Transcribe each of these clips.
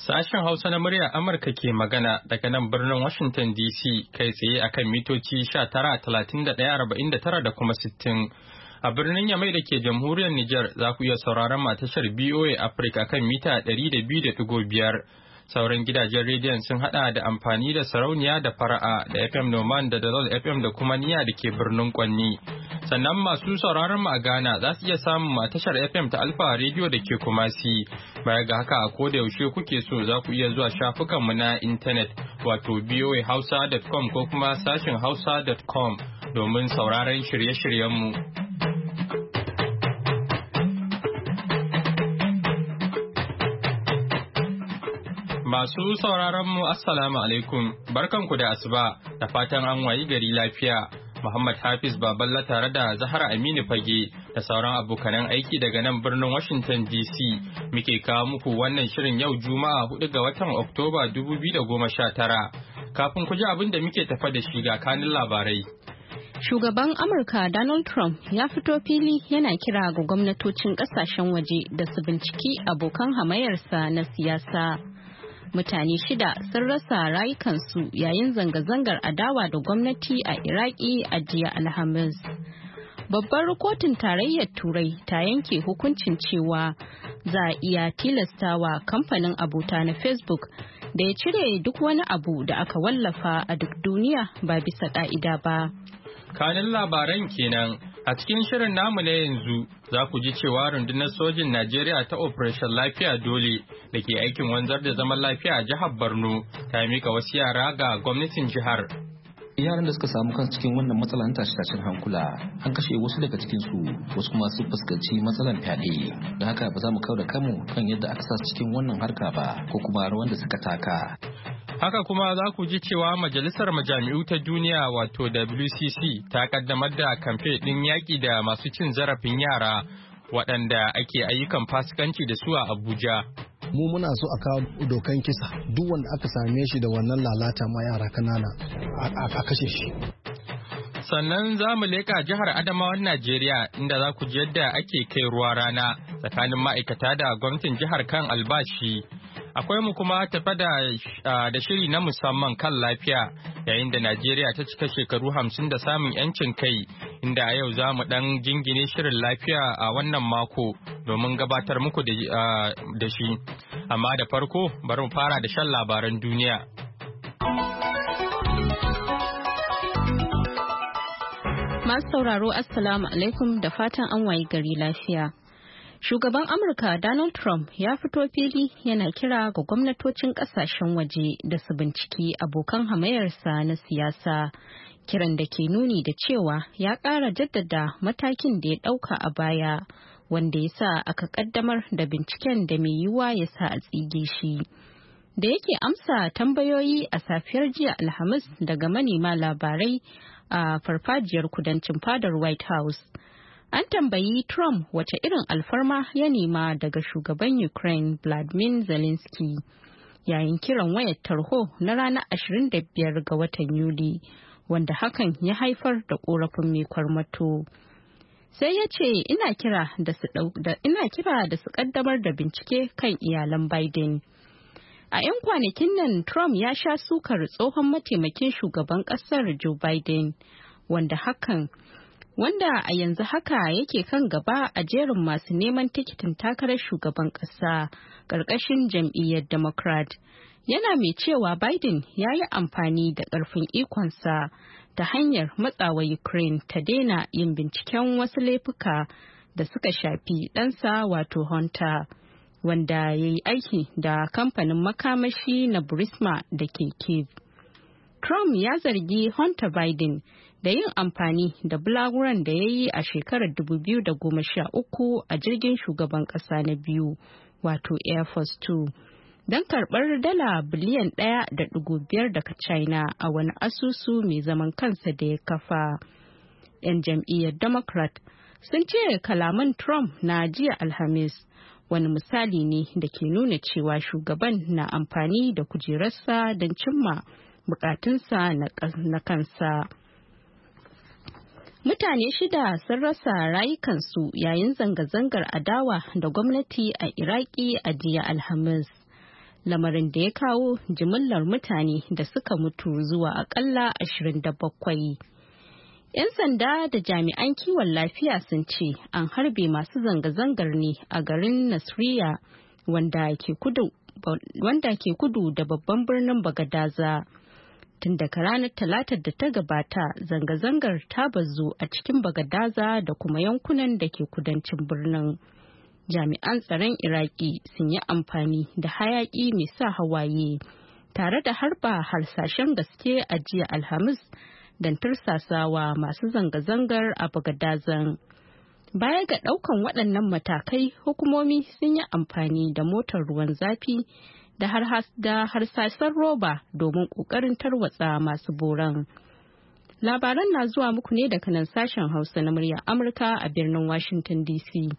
Sashen Hausa na muryar Amurka ke magana daga nan birnin Washington DC kai tsaye akan mitoci 19,31,49 da kuma 60. A birnin Yamai da ke jamhuriyar Nijar za ku iya sauraron tashar BOA Africa kan mita 200.5. Sauran gidajen rediyon sun hada da amfani da sarauniya da fara'a da FM Noman da Dalol FM da kuma niya da ke birnin Kwanni. Sannan masu sauraron mu a Ghana za su iya samun tashar FM ta Alfa Radio da ke Kumasi. Baya ga haka a koda yaushe kuke so za ku iya zuwa shafukanmu na intanet wato boahausa.com ko kuma sashin hausa.com domin sauraron shirye-shiryenmu. Masu sauraron mu Assalamu alaikum, barkanku da asuba da fatan an wayi gari lafiya. Muhammad Hafiz Baballa tare da Zahra Aminu Fage da sauran abokanan aiki daga nan birnin Washington DC muke kawo muku wannan shirin yau Juma'a 4 ga watan Oktoba 2019. Kafin ku ji abin da muke tafa da shi ga kanin labarai. Shugaban Amurka Donald Trump ya fito fili yana kira ga gwamnatocin kasashen waje da su binciki abokan hamayarsa na siyasa. Mutane 6 sun rasa rayukansu yayin zanga-zangar adawa da gwamnati a Iraki a jiya Alhamis. Babbar kotun tarayyar Turai ta yanke hukuncin cewa za a iya tilastawa kamfanin abota na Facebook da ya cire duk wani abu da aka wallafa a duk duniya ba bisa ƙa'ida ba. Kanin labaran kenan. A cikin shirin namu na yanzu za ku ji cewa rundunar sojin Najeriya ta Operation Lafiya Dole da ke aikin wanzar da zaman lafiya a jihar Borno ta mika wasu yara ga gwamnatin jihar. Yaran da suka samu kansu cikin wannan matsalar tashe-tashen hankula an kashe wasu daga cikinsu wasu kuma sun fuskanci matsalar fyaɗe. Don haka ba za mu kawo da kanmu kan yadda aka sa cikin wannan harka ba ko kuma rawan da suka taka. Haka kuma za ku ji cewa Majalisar Majami'u ta Duniya wato WCC ta kaddamar da kamfe ɗin yaƙi da masu cin zarafin yara waɗanda ake ayyukan fasikanci da su a Abuja. Mu muna so a kawo dokan kisa duk wanda aka same shi da wannan lalata ma yara kanana a kashe shi. Sannan za mu leƙa jihar Adamawan Najeriya inda za ku ji yadda ake kai ruwa rana tsakanin ma'aikata da gwamnatin jihar kan albashi. Akwai mu kuma tafa da shiri na musamman kan lafiya yayin da Najeriya ta cika shekaru 50 da samun 'yancin kai inda a yau za mu ɗan jingine shirin lafiya a wannan mako domin gabatar muku da shi. Amma da farko bari mu fara da shan labaran duniya. Masu sauraro Assalamu alaikum da fatan an wayi gari lafiya. Shugaban Amurka Donald Trump ya fito fili yana kira ga gwamnatocin kasashen waje da su binciki abokan hamayarsa na siyasa, kiran da ke nuni da cewa ya ƙara jaddada matakin da ya ɗauka a baya, wanda ya sa aka ƙaddamar da binciken da mai yiwuwa ya sa a tsige shi. Da yake amsa tambayoyi a safiyar jiya Alhamis daga manema labarai a farfajiyar kudancin fadar White House. An tambayi Trump wace irin alfarma ya nema daga shugaban Ukraine Vladimir Zelensky yayin kiran wayar tarho na ranar 25 ga watan Yuli, wanda hakan ya haifar da korafin mai kwarmato. Sai ya ce ina kira da su kaddamar da bincike kan iyalan Biden. A 'yan kwanakin nan Trump ya sha sukar tsohon mataimakin shugaban kasar Joe Biden, wanda a yanzu haka yake kan gaba a jerin masu neman tikitin takarar shugaban ƙasa ƙarƙashin jam'iyyar Democrat. Yana mai cewa Biden ya yi amfani da ƙarfin ikonsa ta hanyar matsawa Ukraine ta daina yin binciken wasu laifuka da suka shafi ɗansa wato Hunter, wanda ya yi aiki da kamfanin makamashi na Burisma da ke Kyiv. Trump ya zargi Hunter Biden da yin amfani da bulaguran da ya yi a shekarar 2013 a jirgin shugaban ƙasa na biyu wato Air Force 2 don karɓar dala biliyan 1.5 daga China a wani asusu mai zaman kansa da ya kafa. 'Yan jam'iyyar Democrat sun ce kalaman Trump na jiya Alhamis wani misali ne da ke nuna cewa shugaban na amfani da kujerarsa don cimma bukatunsa na kansa. Mutane 6 sun rasa rayukansu yayin zanga-zangar adawa da gwamnati a Iraki a jiya Alhamis. lamarin da ya kawo jimillar mutane da suka mutu zuwa akalla 27. 'Yan sanda da jami'an kiwon lafiya sun ce an harbe masu zanga-zangar ne a garin Nasiriyah wanda ke kudu da babban birnin Bagadaza. Tun daga ranar Talatar da ta gabata, zanga-zangar ta bazu a cikin Bagadaza da kuma yankunan da ke kudancin birnin. Jami'an tsaron Iraki sun yi amfani da hayaki mai sa hawaye tare da harba harsashen gaske a jiya Alhamis don tursasawa masu zanga-zangar a Bagadazan. Baya ga ɗaukan waɗannan matakai, hukumomi sun yi amfani da motar ruwan zafi da harsasan roba domin ƙoƙarin tarwatsa masu boran. Labaran na zuwa muku ne daga nan sashen Hausa na muryar Amurka a birnin Washington DC.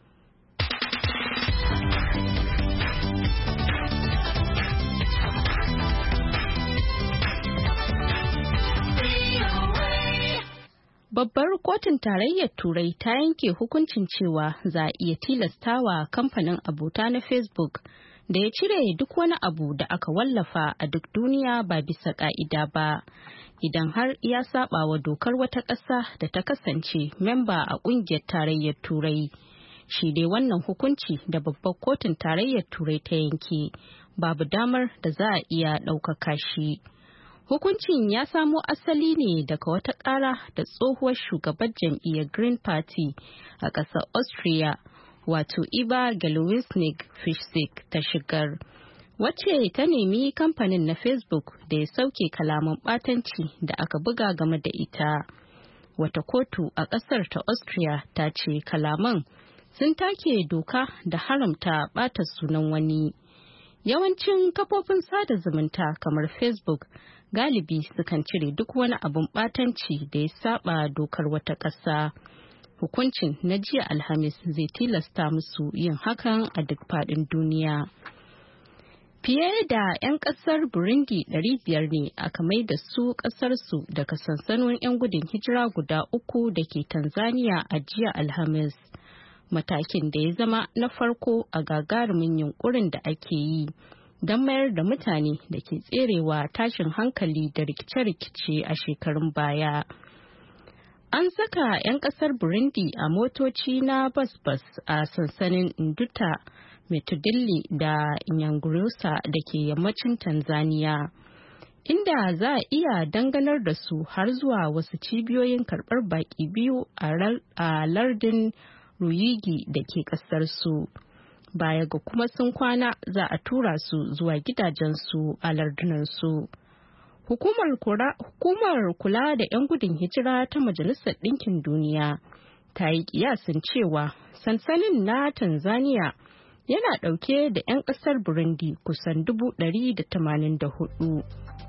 Babbar kotun tarayyar Turai ta yanke hukuncin cewa za a iya tilastawa kamfanin abota na Facebook da ya cire duk wani abu da aka wallafa a duk duniya ba bisa ka'ida ba, idan har ya saba wa dokar wata ƙasa da ta kasance memba a ƙungiyar tarayyar Turai. Shi dai wannan hukunci da babbar kotun tarayyar Turai ta yanke, babu damar da za a iya ɗaukaka shi. Hukuncin ya samo asali ne daga wata ƙara da tsohuwar shugabar jam'iyyar Green Party a ƙasar Austria, wato Eva Gelwisnig-Fischig ta shigar, wacce ta nemi kamfanin na Facebook da ya sauke kalaman ɓatanci da aka buga game da ita. Wata kotu a ƙasar ta Austria ta ce kalaman sun take doka da haramta ɓata sunan wani. Yawancin kafofin sada zumunta kamar Facebook galibi sukan cire duk wani abun ɓatanci da ya saba dokar wata ƙasa. Hukuncin na jiya Alhamis zai tilasta musu yin hakan a duk faɗin duniya. Fiye da 'yan ƙasar Burundi 500 ne aka mai da su ƙasarsu daga sansanonin 'yan gudun hijira guda 3 da ke Tanzania a jiya Alhamis. Matakin da ya zama na farko a gagarumin yunkurin da ake yi don mayar da mutane da ke tserewa tashin hankali da rikice-rikice a shekarun baya. An saka 'yan kasar Burundi a motoci na bas-bas a sansanin Nduta, Metudilli da Nyangurusa da ke yammacin Tanzania, inda za a iya danganar da su har zuwa wasu cibiyoyin karɓar baƙi biyu a lardin Ruyigi da ke ƙasar su. Baya ga kuma sun kwana, za a tura su zuwa gidajensu a lardunansu. Hukumar kula da 'yan gudun hijira ta Majalisar Ɗinkin Duniya ta yi kiyasin cewa sansanin na Tanzania yana ɗauke da 'yan ƙasar Burundi kusan 184.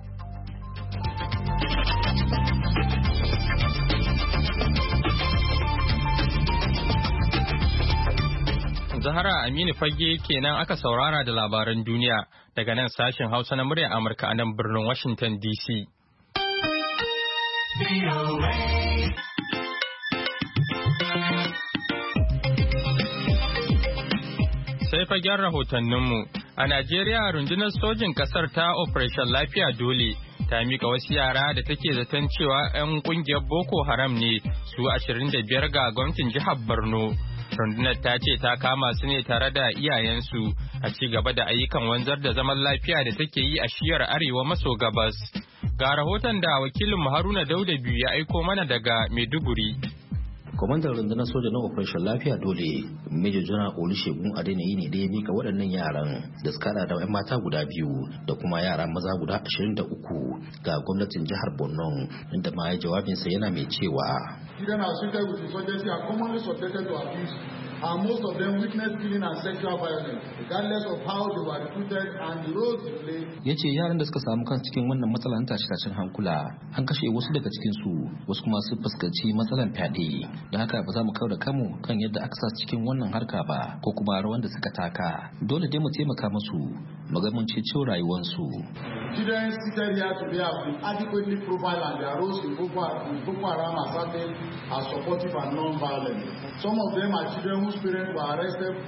Zahara Aminu Fage kenan aka saurara da labaran duniya daga nan sashen Hausa na muryar Amurka a nan birnin Washington DC. Sai fagen rahotanninmu, a Najeriya rundunar sojin kasar ta Operation Lafiya Dole ta mika wasu yara da take zaton cewa 'yan kungiyar Boko Haram ne su 25 ga gwamnatin jihar Borno. Rundunar ta ce ta kama su ne tare da iyayensu a ci gaba da ayyukan wanzar da zaman lafiya da take yi a shiyar arewa maso gabas. Ga rahoton da wakilin Haruna Dauda biyu ya aiko mana daga Maiduguri. Kwamandan rundunar soja na Operation Lafiya Dole, Major General Olusegun Adeniyi ne da ya mika waɗannan yaran da suka hada da 'yan mata guda biyu da kuma yara maza guda 23 ga gwamnatin jihar Borno, inda ma ya jawabinsa yana mai cewa. Children associated with insurgency are commonly subjected to abuse, and most of them witness killing and sexual violence, regardless of how they were recruited and the roles they played. Ya ce yaran da suka samu kansu cikin wannan matsalar tashe-tashen hankula an kashe wasu daga cikinsu, wasu kuma sun fuskanci matsalar fyaɗe. Da haka ba za mu kawo da kanmu kan yadda aka sa cikin wannan harka ba ko kuma rawan da suka taka. Dole dai mu taimaka musu mu ga mun ceto rayuwarsu. Children seated here today have been adequately profiled and their roles in Boko Haram are supportive and non-violent. Some of them are children whose parents were arrested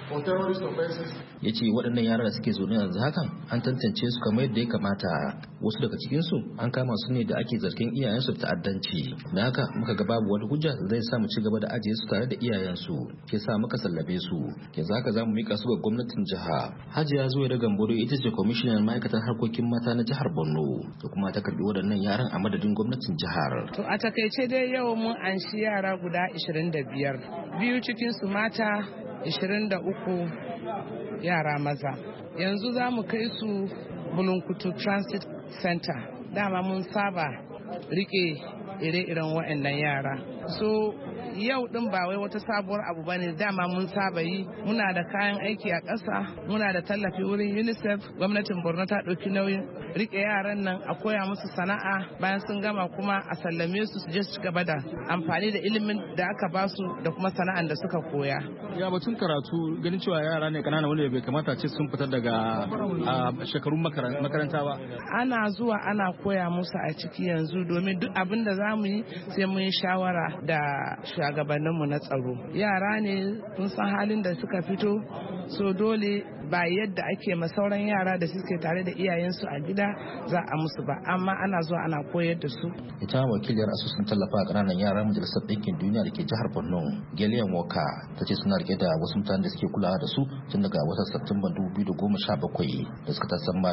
for terrorist offenses. Ya ce waɗannan yara da suke zaune yanzu hakan an tantance su kamar yadda ya kamata, wasu daga cikinsu an kama su ne da ake zargin iyayensu da ta'addanci, da haka muka ga babu wani hujja da zai sa mu ci gaba da ajiye su tare da iyayensu, ke sa muka sallabe su, yanzu haka za mu mika su ga gwamnatin jiha. Hajiya Zuwa da Gamboro ita ce kwamishinan ma'aikatar harkokin mata na jihar Borno, da kuma ta karbi waɗannan yaran a madadin gwamnatin jihar. To a takaice dai yau mun anshi yara guda 25, biyu cikin su mata, 23 yara maza. Yanzu za mu kai su Bulunkutu Transit Center. Dama mun saba rike ire-iren waɗannan yara. So yau din ba wai wata sabuwar abu bane, dama mun saba yi. Muna da kayan aiki a ƙasa, muna da tallafi wurin UNICEF. Gwamnatin Borno ta ɗauki nauyin rike yaran nan, a koya musu sana'a, bayan sun gama kuma a sallame su je su gaba da amfani da ilimin da aka ba su da kuma sana'an da suka koya. Ya batun karatu, ganin cewa yara ne kanana wanda bai kamata ce sun fita daga shekarun makaranta ba. Ana zuwa ana koya musu a ciki yanzu, domin duk abin da za mu yi sai mun yi shawara da shugabanninmu na tsaro. Yara ne kun san halin da suka fito, so dole ba yadda ake ma sauran yara da suke tare da iyayensu a gida za a musu ba, amma ana zuwa ana koyar da su. Ita wakiliyar asusun tallafa ƙananan yara majalisar ɗinkin duniya da ke jihar Borno, Gillian Walker, ta ce suna rike da wasu mutanen da suke kulawa da su tun daga watan Satumba 2017 da suka tasamma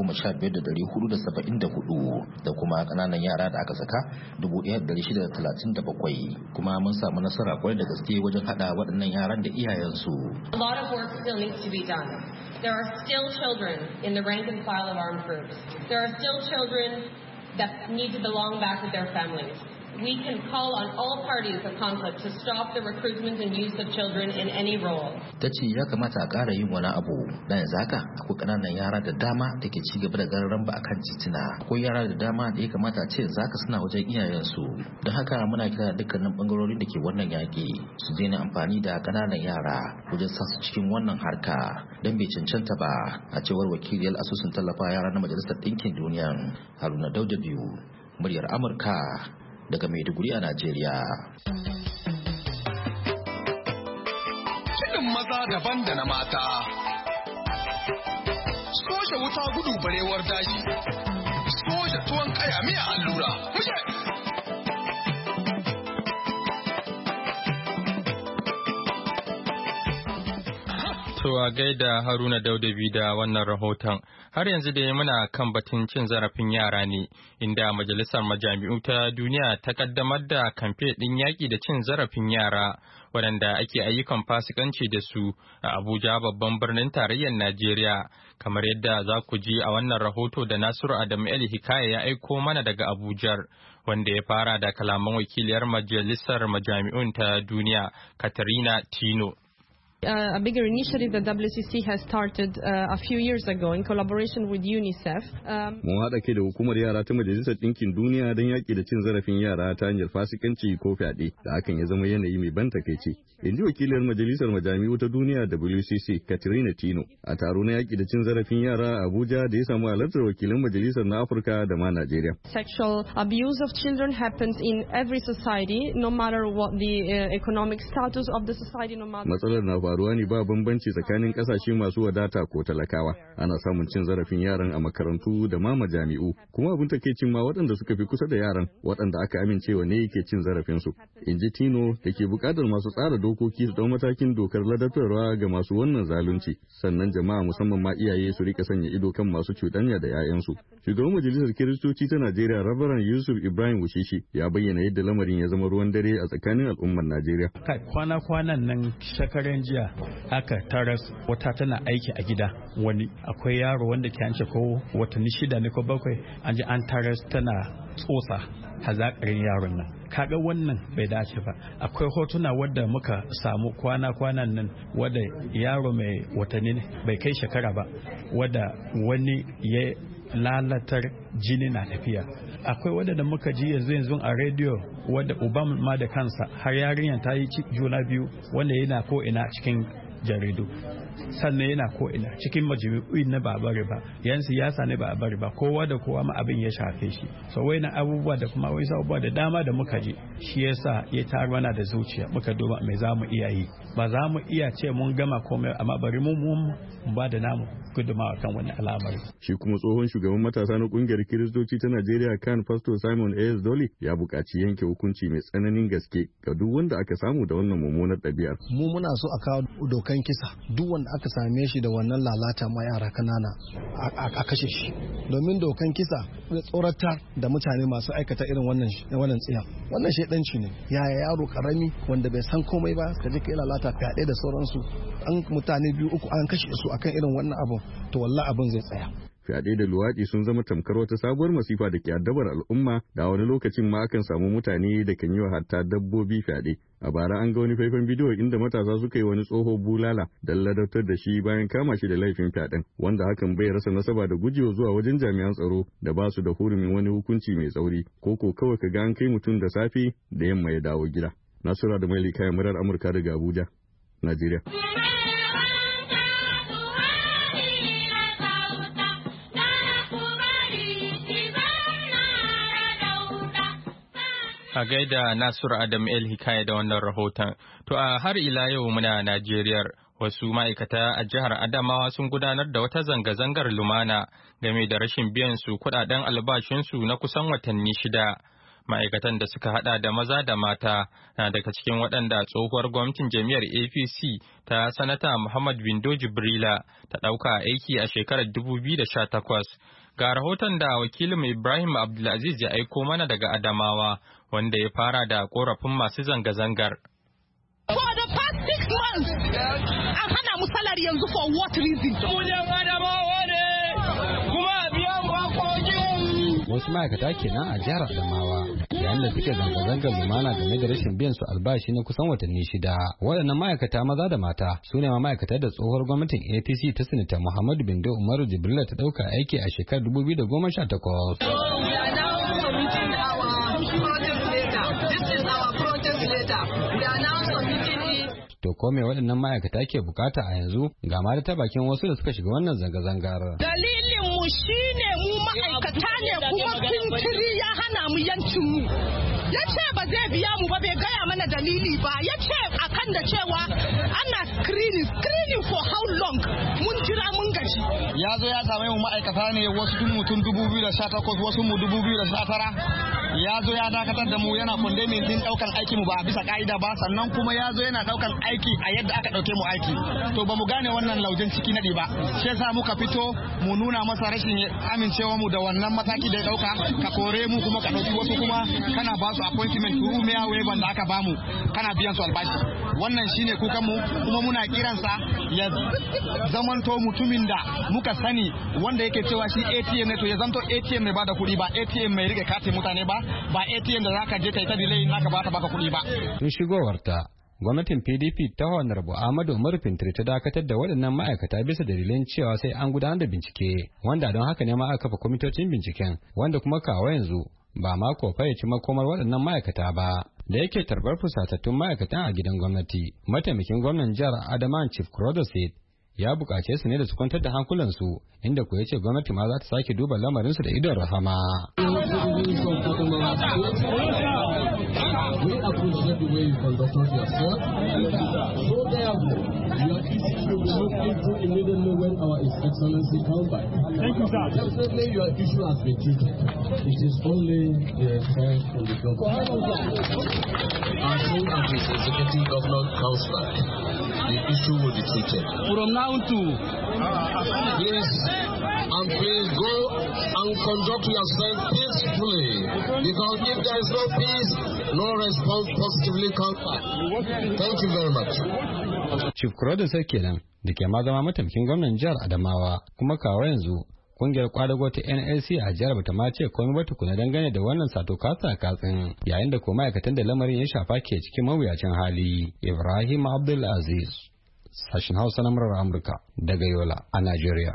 15,474 da kuma ƙananan yara da aka saka 1,637, kuma mun samu nasara kwarai da gaske wajen haɗa waɗannan yaran da iyayensu. A lot of work still needs to be done. There are still children in the rank and file of armed groups. There are still children that need to belong back with their families. We can call on all parties of conflict to stop the recruitment and use of children in any role. Ta ce ya kamata a ƙara yin wani abu, da yanzu haka akwai ƙananan yara da dama da ke ci gaba da gararan ba akan titina. Akwai yara da dama da ya kamata a ce zaka suna wajen iyayensu. Don haka muna kira dukkanin bangarorin da ke wannan yaƙi su daina amfani da ƙananan yara wajen sa su cikin wannan harka, don bai cancanta ba, a cewar wakiliyar asusun tallafa yara na Majalisar Ɗinkin Duniya, Haruna Dauda Biyu, muryar Amurka daga Maiduguri a Najeriya. Kiɗin maza daban da na mata. Soja wuta gudu barewar daji. Soja tuwon kaya miya allura. Mushe! To a gaida Haruna Daudabi da wannan rahoton. Har yanzu dai muna kan batun cin zarafin yara ne, inda Majalisar Majami'u ta Duniya ta kaddamar da kamfe ɗin yaƙi da cin zarafin yara, waɗanda ake ayyukan fasikanci da su a Abuja, babban birnin tarayyar Najeriya, kamar yadda za ku ji a wannan rahoto da Nasiru Adamu El Hikaya ya aiko mana daga Abujar, wanda ya fara da kalaman wakiliyar Majalisar Majami'un ta Duniya, Katarina Tino. A bigger initiative that WCC has started a few years ago in collaboration with UNICEF. Mun haɗa kai da hukumar yara ta Majalisar Ɗinkin Duniya don yaƙi da cin zarafin yara ta hanyar fasikanci ko fyaɗe, da hakan ya zama yanayi mai ban takaici. In ji wakiliyar Majalisar Majami'u ta Duniya WCC, Katrina Tino, a taro na yaƙi da cin zarafin yara a Abuja da ya samu halartar wakilan Majalisar na Afirka da ma Najeriya. Sexual abuse of children happens in every society, no matter what the economic status of the society, no matter. Matsalar na faruwa ne ba bambanci tsakanin kasashe masu wadata ko talakawa. Ana samun cin zarafin yaran a makarantu da ma majami'u, kuma abin takeicin ma waɗanda suka fi kusa da yaran waɗanda aka amincewa ne yake cin zarafinsu. In ji Tino da ke buƙatar masu tsara dokoki su ɗau matakin dokar ladabtarwa ga masu wannan zalunci, sannan jama'a musamman ma iyaye su rika sanya ido kan masu cuɗanya da 'ya'yansu. Shugaban Majalisar Kiristoci ta Najeriya, Rabaran Yusuf Ibrahim Wushishi, ya bayyana yadda lamarin ya zama ruwan dare a tsakanin al'ummar Najeriya. Kwana-kwanan nan shekaran jiya haka taras wata tana aiki a gida, wani akwai yaro wanda ke hance ko watanni 6 ne ko 7 an ji an taras tana tsotsa hazakarin yaron nan. Kaga wannan bai dace ba. Akwai hotuna wadda muka samu kwana-kwanan nan wadda yaro mai watanni bai kai shekara ba, wadda wani ya lalatar jini na tafiya. Akwai wadda da muka ji yanzu a rediyo wadda uban ma da kansa har yarinyar ta yi juna biyu, wanda yana ko ina cikin jaridu, sannan yana ko ina cikin majami'u na ba bari ba, yan siyasa ne ba bari ba, kowa da kowa ma abin ya shafe shi. So waina abubuwa da kuma wasu abubuwa da dama da muka ji shi yasa ya tar mana da zuciya muka duba mai za mu iya yi. Ba za mu iya ce mun gama komai amma bari mu ba da namu gudunmawa kan wani al'amari. Shi kuma tsohon shugaban matasa na kungiyar Kiristoci ta Najeriya kan Pastor Simon A.S. Dolly ya buƙaci yanke hukunci mai tsananin gaske ga duk wanda aka samu da wannan mummunar ɗabi'ar. Mu muna so a kawo dokan kisa duk wanda aka same shi da wannan lalata ma yara kanana a kashe shi. Domin dokan kisa zai tsoratar da mutane masu aikata irin wannan tsiyan. Wannan shaidanci ne. Yaya yaro karami wanda bai san komai ba ka je ka yi lalata fyaɗe da sauransu. An mutane 2-3 an kashe su akan irin wannan abu to wallahi abin zai tsaya. Fyaɗe da luwaɗi sun zama tamkar wata sabuwar masifa da ke addabar al'umma, da wani lokacin ma akan samu mutane da kan yi wa hatta dabbobi fyaɗe. A bara an ga wani faifan bidiyo inda matasa suka yi wani tsoho bulala don ladabtar da shi bayan kama shi da laifin fyaɗen, wanda hakan bai rasa nasaba da gujewa zuwa wajen jami'an tsaro da ba su da hurumin wani hukunci mai tsauri, ko kawai ka ga an kai mutum da safe da yamma ya dawo gida. Nasura da Maili kayan murar Amurka daga Abuja, Najeriya. A gaida Nasiru Adam El Hikaya da wannan rahoton. To a har ila yau muna Najeriya, wasu ma'aikata a jihar Adamawa sun gudanar da wata zanga-zangar lumana game da rashin biyan su kuɗaɗen albashinsu na kusan watanni 6. Ma'aikatan da suka hada da maza da mata na daga cikin waɗanda tsohuwar gwamnatin jami'ar APC ta Sanata Muhammad Bindo Jibrila ta ɗauka aiki a shekarar 2018. Ga rahoton da wakilin Ibrahim Abdulaziz ya aiko mana daga Adamawa, wanda ya fara da korafin masu zanga-zangar. For the past 6 months, an hana mu salary yanzu for what reason? Wasu ma'aikata kenan a jihar Adamawa yayin da suke zanga-zangar lumana game da rashin biyan su albashi na kusan watanni 6. Waɗannan ma'aikata maza da mata su ne ma'aikata da tsohuwar gwamnatin APC ta Sanata Muhammadu Bindo Umaru Jibrila ta ɗauka aiki a shekarar 2018. To ko me waɗannan ma'aikata ke bukata a yanzu ga ma da ta bakin wasu da suka shiga wannan zanga-zangar. Dalilin mu shine mu ma'aikata ne kuma kuntiri ya hana mu yancin mu. Ya ce ba zai biya mu ba, bai gaya mana dalili ba. Ya ce akan da cewa ana screening for how long, mun jira mun gaji. Ya zo ya same mu ma'aikata ne wasu tun mutum 2018 wasu mu 2019. Ya zo ya dakatar da mu yana condemning din daukan aiki mu ba bisa ka'ida ba, sannan kuma ya zo yana daukan aiki a yadda aka dauke mu aiki. To ba mu gane wannan laujen ciki nadi ba. Shi yasa muka fito mu nuna masa rashin amincewa mu da wannan mataki da ya dauka, ka kore mu kuma ka dauki wasu kuma kana ba su appointment through mayor waiver da aka bamu, kana biyan su albashi. Wannan shine kukan mu, kuma muna kiransa ya zamanto mutumin da muka sani wanda yake cewa shi ATM ne, to ya zanto ATM mai bada kuɗi ba ATM mai rike katin mutane ba ATM da zaka je kai ta delay naka ba ta baka kuɗi ba. Tun shigowarta gwamnatin PDP ta Honorable Ahmadu Umaru Fintiri ta dakatar da waɗannan ma'aikata bisa dalilin cewa sai an gudanar da bincike, wanda don haka ne ma aka kafa kwamitocin binciken, wanda kuma kawo yanzu ba ma ko fayyace makomar waɗannan ma'aikata ba. Da yake tarbar fusatattun ma'aikatan a gidan gwamnati, mataimakin gwamnan jihar Adamawa Chief Krodo Said ya buƙace su ne da su kwantar da hankulansu, inda ku yace gwamnati ma za ta sake duba lamarinsu da idon rahama. We appreciate the way you conducted yourself. So therefore, your issue will be looked into immediately when our Excellency comes back. Thank you, sir. Definitely your issue has been treated. It is only the fault from the government. As soon as the Executive Governor comes back, the issue will be treated. From now to, please go and conduct yourself peacefully, because if there is no peace, no response positively comes back. Thank you very much. Chief Krodo sai kenan da ke ma zama mataimakin gwamnan jihar Adamawa, kuma kawo yanzu kungiyar kwadago ta NLC a jihar bata ma ce komai ba tukuna dangane da wannan sato kasa katsin, yayin da ko ma'aikatan da lamarin ya shafa ke cikin mawuyacin hali. Ibrahim Abdulaziz, sashen Hausa na murar Amurka daga Yola a Najeriya.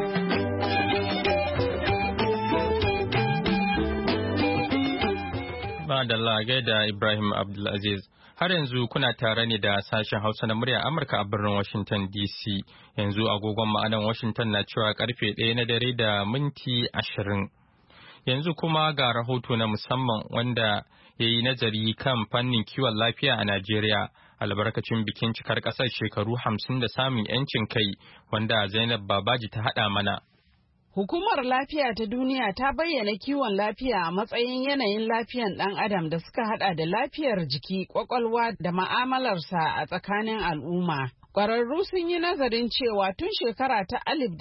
Madalla gaida Ibrahim Abdulaziz. Har yanzu kuna tare ne da sashen Hausa na murya Amurka a birnin Washington DC. Yanzu agogon ma'anan Washington na cewa karfe 1 na dare da minti 20. Yanzu kuma ga rahoto na musamman wanda ya yi nazari kan fannin kiwon lafiya a Najeriya albarkacin bikin cikar ƙasar shekaru 50 da samun 'yancin kai wanda Zainab Babaji ta haɗa mana. Hukumar Lafiya ta Duniya ta bayyana kiwon lafiya a matsayin yanayin lafiyan ɗan adam da suka hada da lafiyar jiki, ƙwaƙwalwa da ma'amalarsa a tsakanin al'umma. Ƙwararru sun yi nazarin cewa tun shekara ta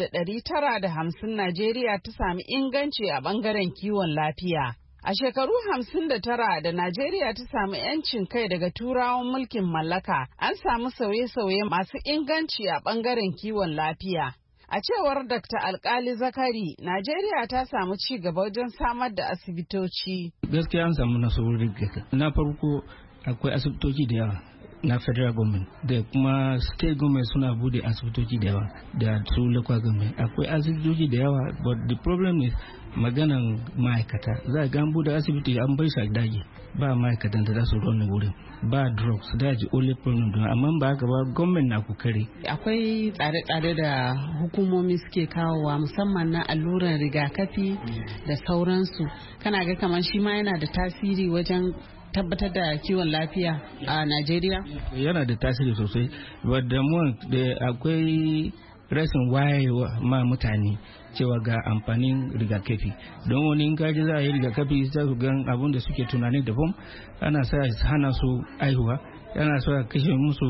1950 Najeriya ta sami inganci a ɓangaren kiwon lafiya. A shekaru 59 da Najeriya ta samu 'yancin kai daga turawan mulkin mallaka, an samu sauye-sauye masu inganci a ɓangaren kiwon lafiya. A cewar Dr. Alkali Zakari, Najeriya ta samu ci gaba wajen samar da asibitoci. Gaskiya an samu nasarori. Na farko akwai asibitoci da yawa na federal government da kuma state government suna bude asibitoci da yawa da su local government. Akwai asibitoci da yawa, but the problem is maganan ma'aikata. Za a gan bude asibiti an bai shi daji, ba ma'aikatan da za su rona wurin, ba drugs, da ji only problem don, amma ba haka ba gwamnati na kokari. Akwai tsare-tsare da hukumomi suke kawowa musamman na alluran rigakafi da sauransu. Kana ga kamar shi ma yana da tasiri wajen tabbatar da kiwon lafiya a Najeriya? Yana da tasiri sosai, wadda da akwai rashin wayewa ma mutane cewa ga amfanin rigakafi. Don wani in kaji za a yi rigakafi za su gan abin da suke tunani daban, ana sa hana su aihuwa, yana so a kashe musu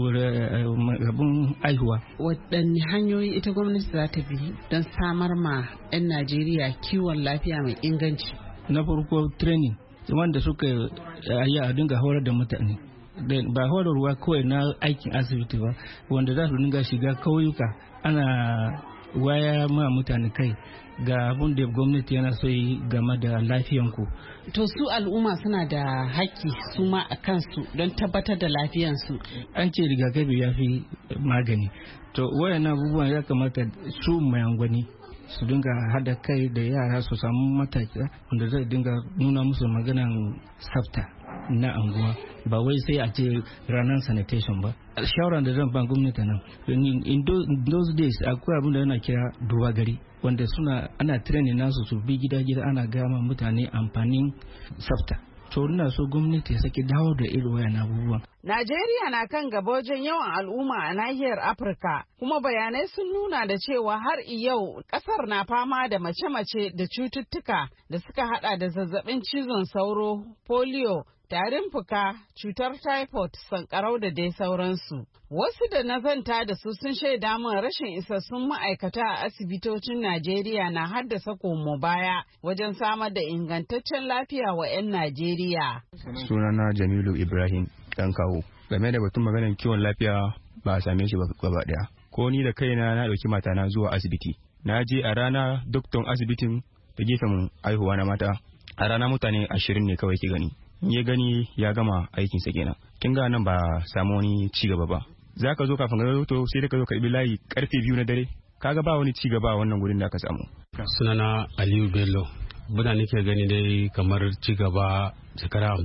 abin aihuwa. Waɗanne hanyoyi ita gwamnati za ta bi don samar ma 'yan Najeriya kiwon lafiya mai inganci? Na farko training, wanda suka yi a dinga horar da mutane, ba horarwa kawai na aikin asibiti ba, wanda za su dinga shiga kauyuka ana waya ma mutane kai ga abin da gwamnati yana so yi game da lafiyanku. To su al'umma suna da haƙƙi su ma a kansu don tabbatar da lafiyansu. An ce rigakafi ya fi magani. To wayannan abubuwan ya kamata su mayangwani su dinga hada kai da yara su samu mataki wanda zai dinga nuna musu maganan tsafta na anguwa, ba wai sai a ce ranar sanitation ba. Shawaran da zan ba gwamnati nan, in those days akwai abin da yana kira duba gari, wanda ana training nasu su bi gida-gida ana gama mutane amfanin tsafta. To ina so gwamnati ya sake dawo da irin wayan abubuwan. Najeriya na kan gaba wajen yawan al'umma a nahiyar Afirka, kuma bayanai sun nuna da cewa har yau kasar na fama da mace-mace da cututtuka da suka hada da zazzabin cizon sauro, polio, tarin fuka, cutar typhoid, sankarau da dai sauransu. Wasu da na zanta da su sun shaida min rashin isassun ma'aikata a asibitocin Najeriya na haddasa komo baya wajen samar da ingantaccen lafiya wa 'yan Najeriya. Sunana Jamilu Ibrahim dan kawo. Game da batun maganar kiwon lafiya ba a same shi ba gaba daya. Ko ni da kaina na dauki matana zuwa asibiti. Na je a rana doktor asibitin da gefen aihuwa na mata. A rana mutane 20 ne kawai ke gani. Ya gani ya gama aikinsa kenan. Kin ga nan ba samu wani ci gaba ba. Za ka zo kafin ka zo sai da ka zo ka ibi layi karfe 2 na dare. Kaga ba wani ci gaba a wannan gurin da aka samu. Sunana Aliyu Bello. Buna nake gani dai kamar ci gaba shekara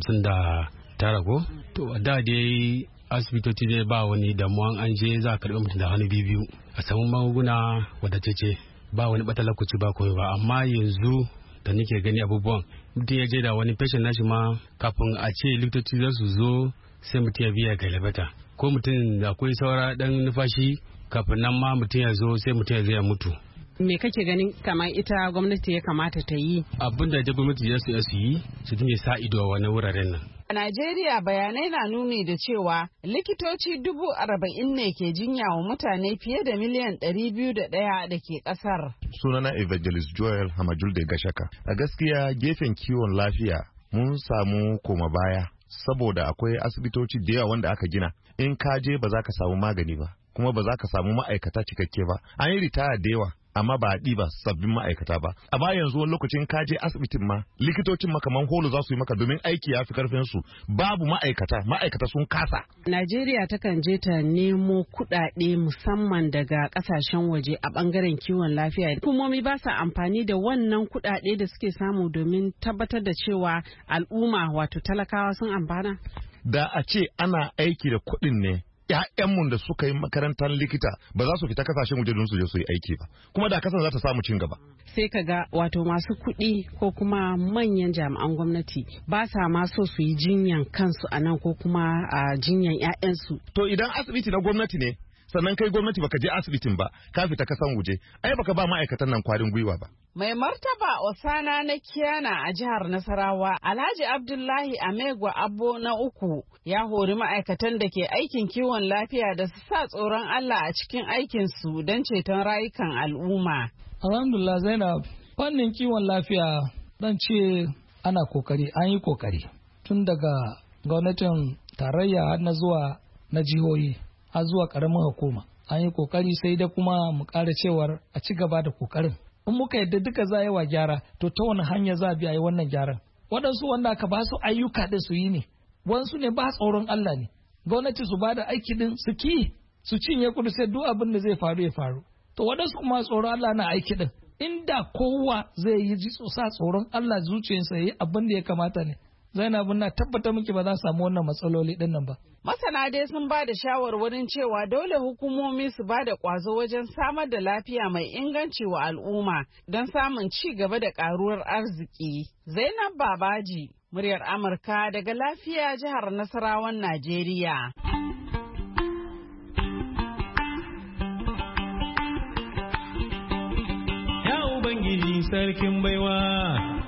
59 ko? To da dai asibitoci dai ba wani damuwan an je za a karɓi mutum da hannu biyu a samu magunguna wadatacce ba wani ɓatalakuci ba komai ba, amma yanzu da nake gani abubuwan mutum ya je da wani fashin nashi ma kafin a ce likitoci za su zo sai mutum ya biya galibata, ko mutum da akwai saura dan nufashi kafin nan ma mutum ya zo sai mutum ya zai mutu. Me kake ganin kamar ita gwamnati ya kamata ta yi? Abin da gwamnati ya su yi su dinga sa ido a wani wuraren nan. A Najeriya bayanai na nuni da cewa likitoci 40,000 ne ke jinya wa mutane fiye da miliyan 201 da ke kasar. Sunana Evangelist Joel Hamajulde Gashaka. A gaskiya gefen kiwon lafiya mun samu koma baya saboda akwai asibitoci da yawa wanda aka gina. In ka je ba za ka samu magani ba, kuma ba za ka samu ma'aikata cikakke ba. An yi ritaya da yawa amma ba a ɗiba sabbin ma'aikata ba. Amma yanzu wani lokacin ka je asibitin ma likitocin makaman holo za su yi maka domin aiki ya fi karfin su. Babu ma'aikata sun kasa. Najeriya takan je ta nemo kuɗaɗe musamman daga ƙasashen waje a ɓangaren kiwon lafiya. Hukumomi ba sa amfani da wannan kuɗaɗe da suke samu domin tabbatar da cewa al'umma wato talakawa sun amfana. Da a ce ana aiki da kuɗin ne 'ya'yanmu da suka yi makarantar likita ba za su fita kasashen waje don su je su yi aiki ba, kuma da kasan za ta samu cin gaba. Sai ka ga wato masu kuɗi ko kuma manyan jami'an gwamnati ba sa ma so su yi jinyan kansu a nan ko kuma a jinyan 'ya'yansu. To idan asibiti na gwamnati ne, sannan kai gwamnati baka je asibitin ba, ka fita kasan waje, ai baka ba ma'aikatan nan kwarin gwiwa ba. Mai martaba Osana na Kiyana a jihar Nasarawa, Alhaji Abdullahi Amegwa Abbo na uku ya hori ma'aikatan da ke aikin kiwon lafiya da su sa tsoron Allah a cikin aikinsu don ceton rayukan al'umma. Alhamdulillah Zainab, fannin kiwon lafiya dan ce ana kokari, an yi kokari tun daga gwamnatin tarayya har na zuwa na jihohi har zuwa karamin hukuma. An yi kokari sai da kuma mu ƙara cewar a ci gaba da kokarin. In muka yadda duka za yi wa gyara, to ta wani hanya za a bi a yi wannan gyaran. Waɗansu wanda aka ba su ayyuka da su yi ne, wasu ne ba tsoron Allah ne. Gwamnati su ba da aiki din su ki su cinye kudu sai duk abin da zai faru ya faru. To waɗansu kuma tsoron Allah na aiki din. Inda kowa zai yi sa tsoron Allah zuciyarsa ya yi abin da ya kamata ne. Zainab na tabbata miki ba za su samu wannan matsaloli din nan ba. Masana dai sun ba da shawarwarin cewa dole hukumomi su ba da ƙwazo wajen samar da lafiya mai inganci wa al'umma don samun ci gaba da ƙaruwar arziki. Zainab Babaji, muryar Amurka daga lafiya jihar Nasarawan Najeriya. Ya Ubangiji sarkin baiwa.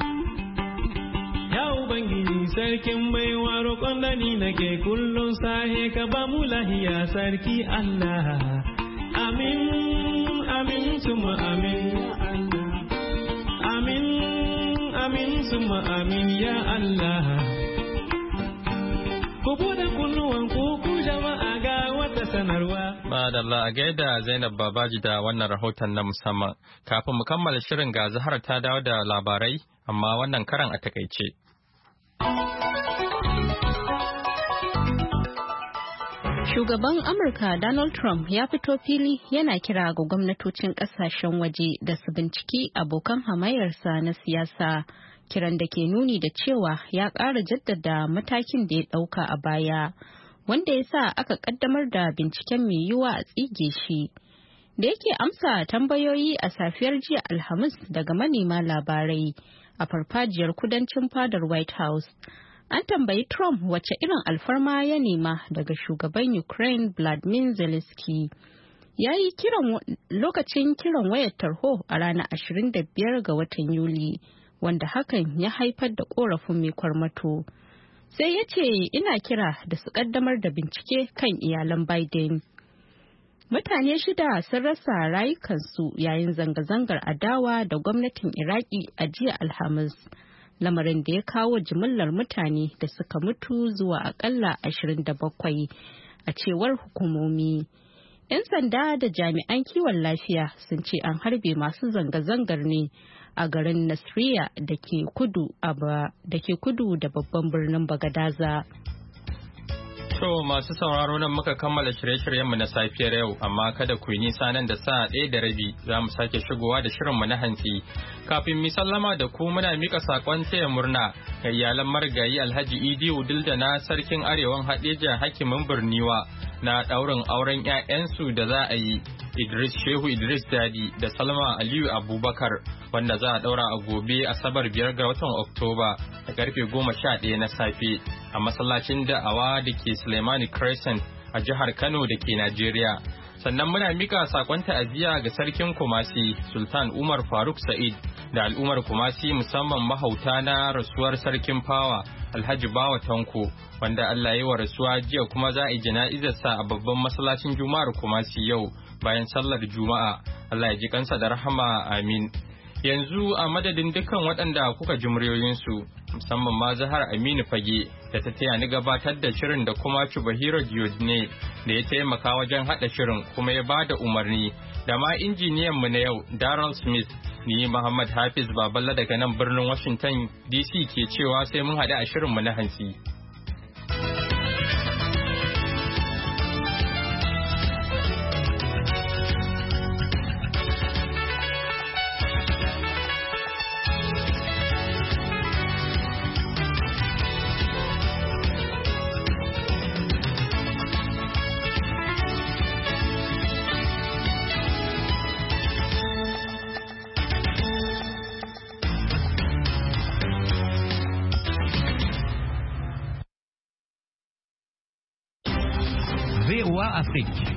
Sarkin baiwa roƙon da ni nake kullum sahe ka ba mu lahiya sarki Allah. Amin, amin, suma amin. Amin, amin, suma amin ya Allah. Ku buɗe kunnuwan ku jama'a ga wata sanarwa. Madalla a gaida Zainab Babaji da wannan rahoton na musamman. Kafin mu kammala shirin ga Zahar ta dawo da labarai, amma wannan karan a takaice. Shugaban Amurka Donald Trump ya fito fili yana kira ga gwamnatocin kasashen waje da su binciki abokan hamayyarsa na siyasa, kiran da ke nuni da cewa ya ƙara jaddada matakin da ya ɗauka a baya, wanda ya sa aka ƙaddamar da binciken mai yiwuwa a tsige shi. Da yake amsa tambayoyi a safiyar jiya Alhamis daga manema labarai a farfajiyar kudancin fadar White House. An tambayi Trump wace irin alfarma ya nema daga shugaban Ukraine Vladimir Zelensky. Ya yi lokacin kiran wayar tarho a ranar 25 ga watan Yuli, wanda hakan ya haifar da korafin mai kwarmato. Sai ya ce ina kira da su kaddamar da bincike kan iyalan Biden. Mutane 6 sun rasa rayukansu yayin zanga-zangar adawa da gwamnatin Iraki a jiya Alhamis. Lamarin da ya kawo jimillar mutane da suka mutu zuwa akalla 27 a cewar hukumomi. 'Yan sanda da jami'an kiwon lafiya sun ce an harbe masu zanga-zangar ne a garin Nasiriyya da ke kudu da babban birnin Bagadaza. To masu sauraro nan muka kammala shirye-shiryenmu na safiyar yau, amma kada ku yi nisa nan da sa'a 1:30 za mu sake shigowa da shirinmu na hantsi. Kafin mi sallama da ku muna mika sakon taya murna ga iyalan marigayi Alhaji Idi Udil da na sarkin Arewan Hadeja Hakimin Birniwa na ɗaurin auren 'ya'yansu da za a yi, Idris Shehu Idris Dadi da Salma Aliyu Abubakar, wanda za a ɗaura a gobe Asabar 5 ga watan Oktoba a karfe 11 na safe a masallacin da'awa da ke Suleimani Crescent a jihar Kano da ke Najeriya. Sannan muna mika sakon ta'aziyya ga sarkin Kumasi Sultan Umar Faruk Sa'id da al'ummar Kumasi, musamman mahauta na rasuwar sarkin Fawa Alhaji Bawa Tanko, wanda Allah ya yi wa rasuwa jiya, kuma za a yi jana'izarsa a babban masallacin Juma'ar Kumasi yau bayan sallar Juma'a. Allah ya ji kansa da rahama, amin. Yanzu a madadin dukkan waɗanda kuka ji muryoyinsu, musamman ma Zahar Aminu Fage da ta taya ni gabatar da shirin, da kuma Chubahiro Diodne da ya taimaka wajen haɗa shirin kuma ya bada umarni, da ma injiniyanmu na yau Darrell Smith. Ni Muhammad Hafiz Baballa daga nan birnin Washington DC ke cewa sai mun haɗu a shirinmu na hantsi. VOA Afrique.